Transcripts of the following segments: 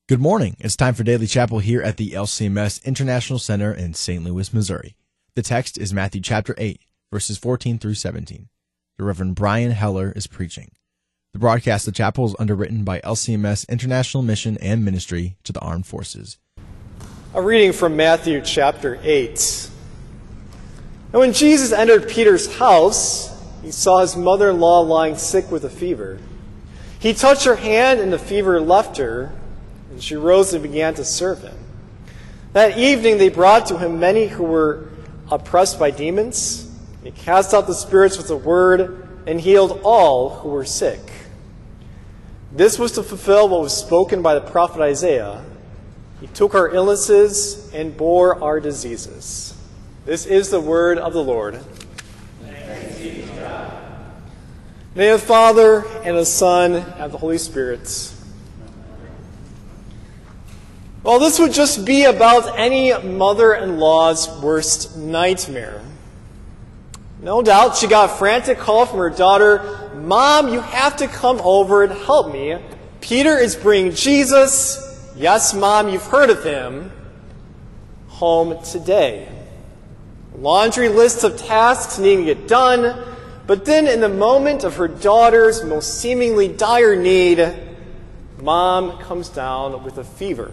Good morning. It's time for Daily Chapel here at the LCMS International Center in St. Louis, Missouri. The text is Matthew chapter 8, verses 14 through 17. The Reverend Brian Heller is preaching. The broadcast of the chapel is underwritten by LCMS International Mission and Ministry to the Armed Forces. A reading from Matthew chapter 8. And when Jesus entered Peter's house, he saw his mother-in-law lying sick with a fever. He touched her hand, and the fever left her, and she rose and began to serve him. That evening they brought to him many who were oppressed by demons. He cast out the spirits with a word and healed all who were sick. This was to fulfill what was spoken by the prophet Isaiah. He took our illnesses and bore our diseases. This is the word of the Lord. Thanks be to God. May the Father and the Son and the Holy Spirit. Well, this would just be about any mother-in-law's worst nightmare. No doubt she got a frantic call from her daughter, "Mom, you have to come over and help me. Peter is bringing Jesus, yes, Mom, you've heard of him, home today." Laundry lists of tasks needing to get done, but then in the moment of her daughter's most seemingly dire need, Mom comes down with a fever.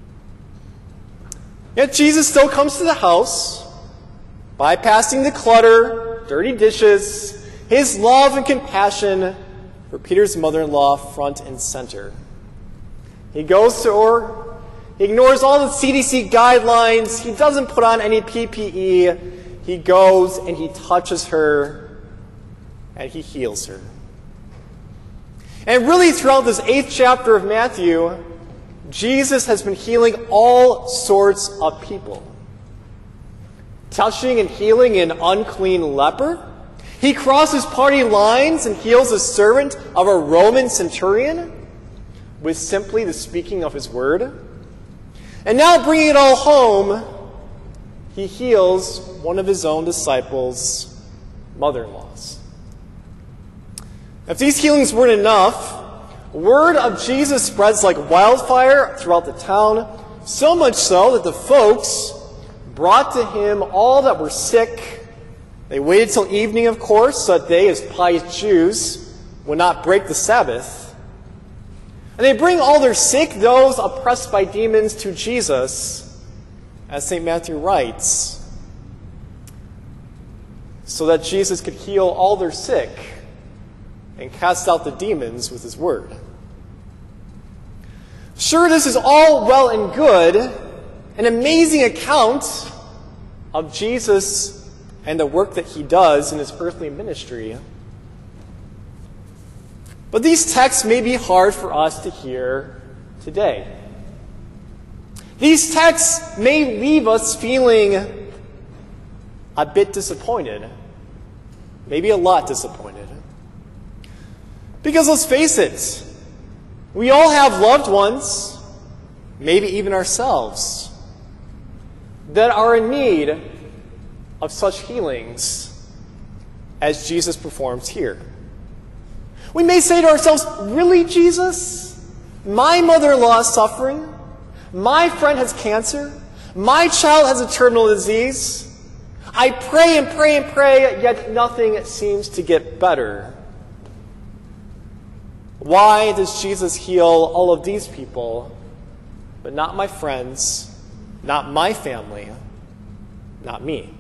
Yet Jesus still comes to the house, bypassing the clutter, dirty dishes, his love and compassion for Peter's mother-in-law front and center. He goes to her, he ignores all the CDC guidelines, he doesn't put on any PPE, he goes and he touches her and he heals her. And really throughout this 8th chapter of Matthew, Jesus has been healing all sorts of people. Touching and healing an unclean leper. He crosses party lines and heals a servant of a Roman centurion with simply the speaking of his word. And now bringing it all home, he heals one of his own disciples' mother-in-laws. If these healings weren't enough, word of Jesus spreads like wildfire throughout the town, so much so that the folks brought to him all that were sick. They waited till evening, of course, so that they, as pious Jews, would not break the Sabbath. And they bring all their sick, those oppressed by demons, to Jesus, as St. Matthew writes, so that Jesus could heal all their sick and cast out the demons with his word. Sure, this is all well and good, an amazing account of Jesus and the work that he does in his earthly ministry. But these texts may be hard for us to hear today. These texts may leave us feeling a bit disappointed, maybe a lot disappointed. Because let's face it, we all have loved ones, maybe even ourselves, that are in need of such healings as Jesus performs here. We may say to ourselves, "Really, Jesus? My mother-in-law is suffering. My friend has cancer. My child has a terminal disease. I pray and pray and pray, yet nothing seems to get better. Why does Jesus heal all of these people, but not my friends, not my family, not me?"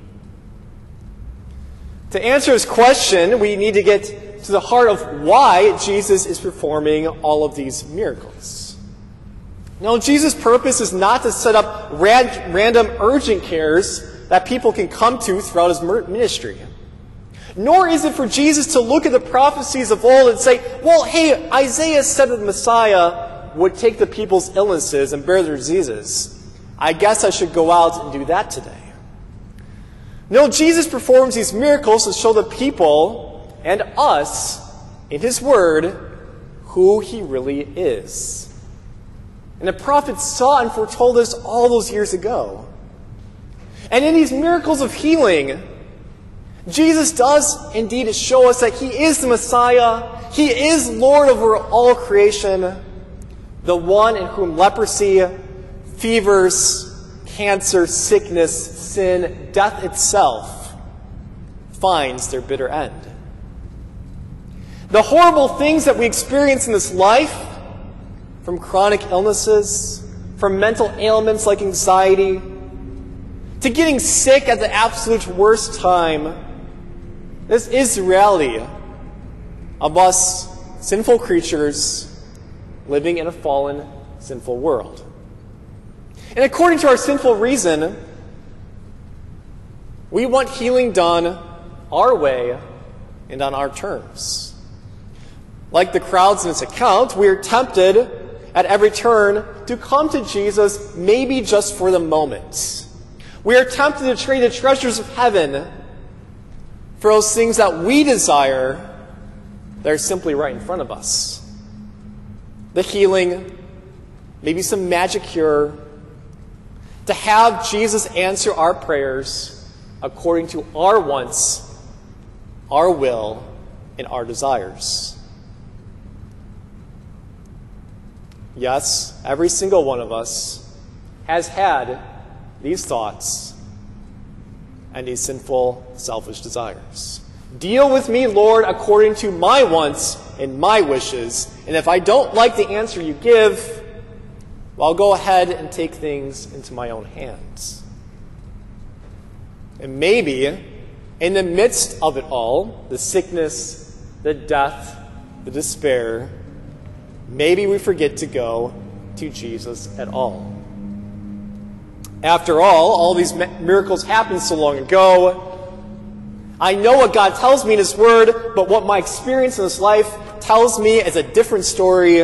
To answer this question, we need to get to the heart of why Jesus is performing all of these miracles. Now, Jesus' purpose is not to set up random urgent cares that people can come to throughout his ministry. Nor is it for Jesus to look at the prophecies of old and say, "Well, hey, Isaiah said that the Messiah would take the people's illnesses and bear their diseases. I guess I should go out and do that today." No, Jesus performs these miracles to show the people and us in his word who he really is. And the prophets saw and foretold this all those years ago. And in these miracles of healing, Jesus does indeed show us that he is the Messiah, he is Lord over all creation, the one in whom leprosy, fevers, cancer, sickness, sin, death itself finds their bitter end. The horrible things that we experience in this life, from chronic illnesses, from mental ailments like anxiety, to getting sick at the absolute worst time, this is the reality of us sinful creatures living in a fallen, sinful world. And according to our sinful reason, we want healing done our way and on our terms. Like the crowds in this account, we are tempted at every turn to come to Jesus maybe just for the moment. We are tempted to trade the treasures of heaven for those things that we desire that are simply right in front of us. The healing, maybe some magic cure, to have Jesus answer our prayers according to our wants, our will, and our desires. Yes, every single one of us has had these thoughts and these sinful, selfish desires. Deal with me, Lord, according to my wants and my wishes, and if I don't like the answer you give, well, I'll go ahead and take things into my own hands. And maybe, in the midst of it all, the sickness, the death, the despair, maybe we forget to go to Jesus at all. After all these miracles happened so long ago. I know what God tells me in His Word, but what my experience in this life tells me is a different story.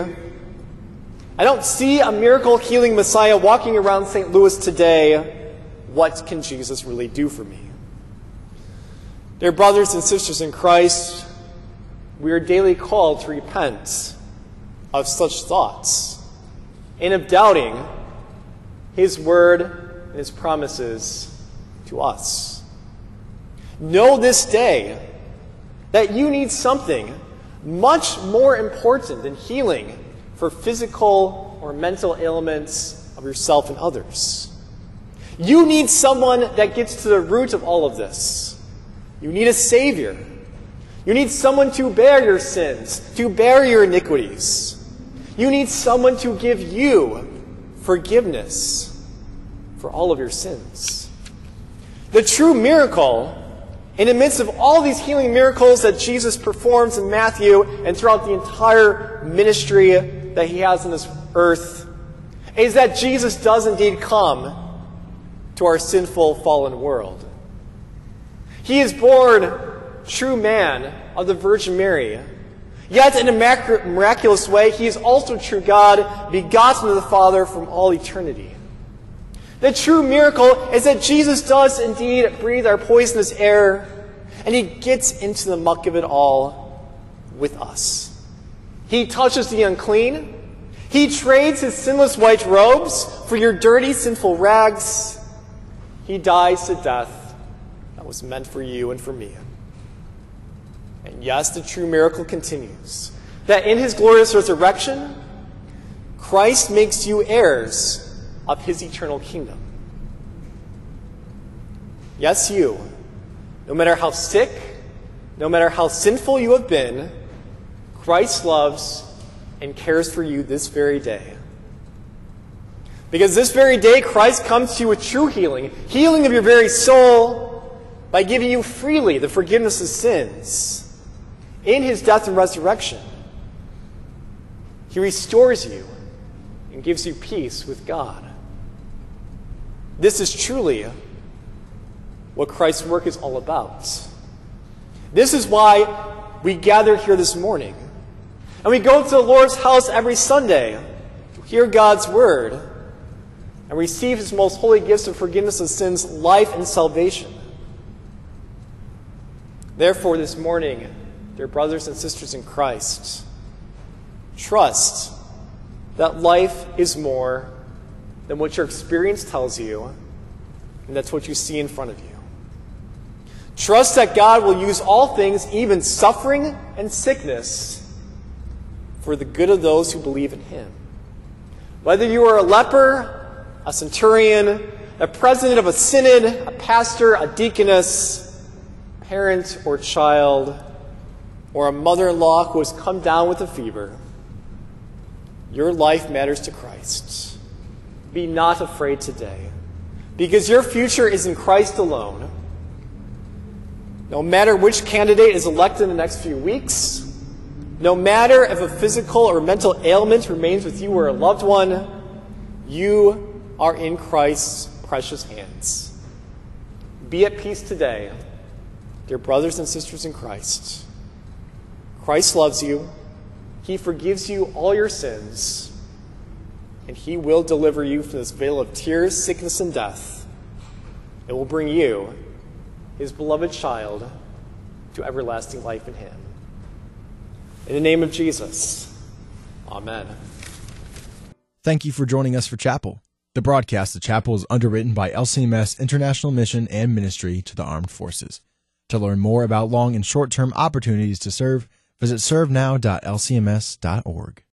I don't see a miracle healing Messiah walking around St. Louis today. What can Jesus really do for me? Dear brothers and sisters in Christ, we are daily called to repent of such thoughts and of doubting His Word and His promises to us. Know this day that you need something much more important than healing for physical or mental ailments of yourself and others. You need someone that gets to the root of all of this. You need a Savior. You need someone to bear your sins, to bear your iniquities. You need someone to give you forgiveness for all of your sins. The true miracle, in the midst of all these healing miracles that Jesus performs in Matthew and throughout the entire ministry that He has on this earth, is that Jesus does indeed come to our sinful, fallen world. He is born true man of the Virgin Mary. Yet in a miraculous way, He is also true God, begotten of the Father from all eternity. The true miracle is that Jesus does indeed breathe our poisonous air, and He gets into the muck of it all with us. He touches the unclean. He trades His sinless white robes for your dirty, sinful rags. He dies to death that was meant for you and for me. And yes, the true miracle continues, that in His glorious resurrection, Christ makes you heirs of His eternal kingdom. Yes, you, no matter how sick, no matter how sinful you have been, Christ loves and cares for you this very day. Because this very day, Christ comes to you with true healing, healing of your very soul, by giving you freely the forgiveness of sins in His death and resurrection. He restores you and gives you peace with God. This is truly what Christ's work is all about. This is why we gather here this morning. And we go to the Lord's house every Sunday to hear God's Word and receive His most holy gifts of forgiveness of sins, life, and salvation. Therefore, this morning, dear brothers and sisters in Christ, trust that life is more than what your experience tells you, and that's what you see in front of you. Trust that God will use all things, even suffering and sickness, for the good of those who believe in Him. Whether you are a leper, a centurion, a president of a synod, a pastor, a deaconess, parent or child, or a mother-in-law who has come down with a fever, your life matters to Christ. Be not afraid today, because your future is in Christ alone. No matter which candidate is elected in the next few weeks, no matter if a physical or mental ailment remains with you or a loved one, you are in Christ's precious hands. Be at peace today, dear brothers and sisters in Christ. Christ loves you. He forgives you all your sins, and he will deliver you from this veil of tears, sickness, and death. It will bring you, his beloved child, to everlasting life in him. In the name of Jesus, amen. Thank you for joining us for Chapel. The broadcast of Chapel is underwritten by LCMS International Mission and Ministry to the Armed Forces. To learn more about long and short-term opportunities to serve, visit servenow.lcms.org.